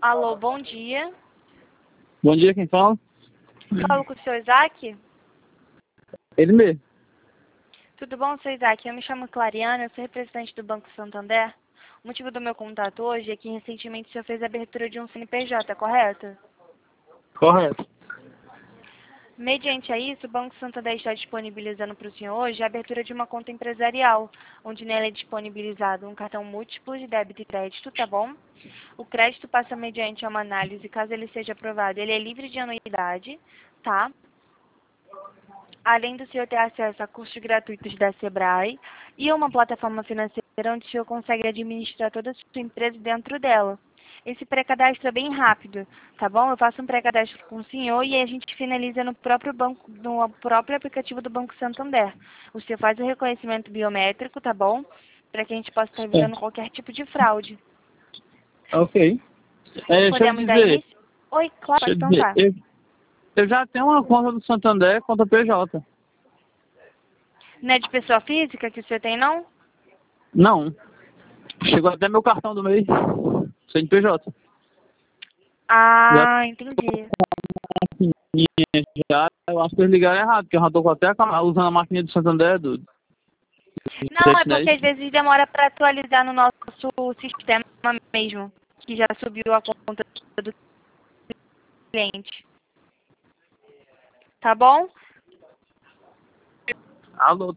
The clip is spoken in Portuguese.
Alô, bom dia. Bom dia, quem fala? Falo com o seu Isaac? Ele mesmo. Tudo bom, seu Isaac? Eu me chamo Clariana, eu sou representante do Banco Santander. O motivo do meu contato hoje é que recentemente o senhor fez a abertura de um CNPJ, correto? Correto. Mediante a isso, o Banco Santander está disponibilizando para o senhor hoje a abertura de uma conta empresarial, onde nela é disponibilizado um cartão múltiplo de débito e crédito, tá bom? O crédito passa mediante uma análise, caso ele seja aprovado, ele é livre de anuidade, tá? Além do senhor ter acesso a cursos gratuitos da Sebrae e uma plataforma financeira onde o senhor consegue administrar toda a sua empresa dentro dela. Esse pré-cadastro é bem rápido, tá bom? Eu faço um pré-cadastro com o senhor e a gente finaliza no próprio banco, no próprio aplicativo do Banco Santander. O senhor faz o reconhecimento biométrico, tá bom? Para que a gente possa estar evitando qualquer tipo de fraude. Ok. Deixa eu Podemos dar dizer. início? Oi, claro, Deixa eu pode dizer. perguntar. Eu já tenho uma conta do Santander, conta PJ. Não é de pessoa física que o senhor tem, não? Não. Chegou até meu cartão do mês. CNPJ. Já Ah, entendi. tenho maquininha já. Eu acho que eles ligaram errado, porque eu já tô com até usando a maquininha do Santander do Não, é porque 710. às vezes demora para atualizar no nosso sistema mesmo, que já subiu a conta do cliente. Tá bom? Alô,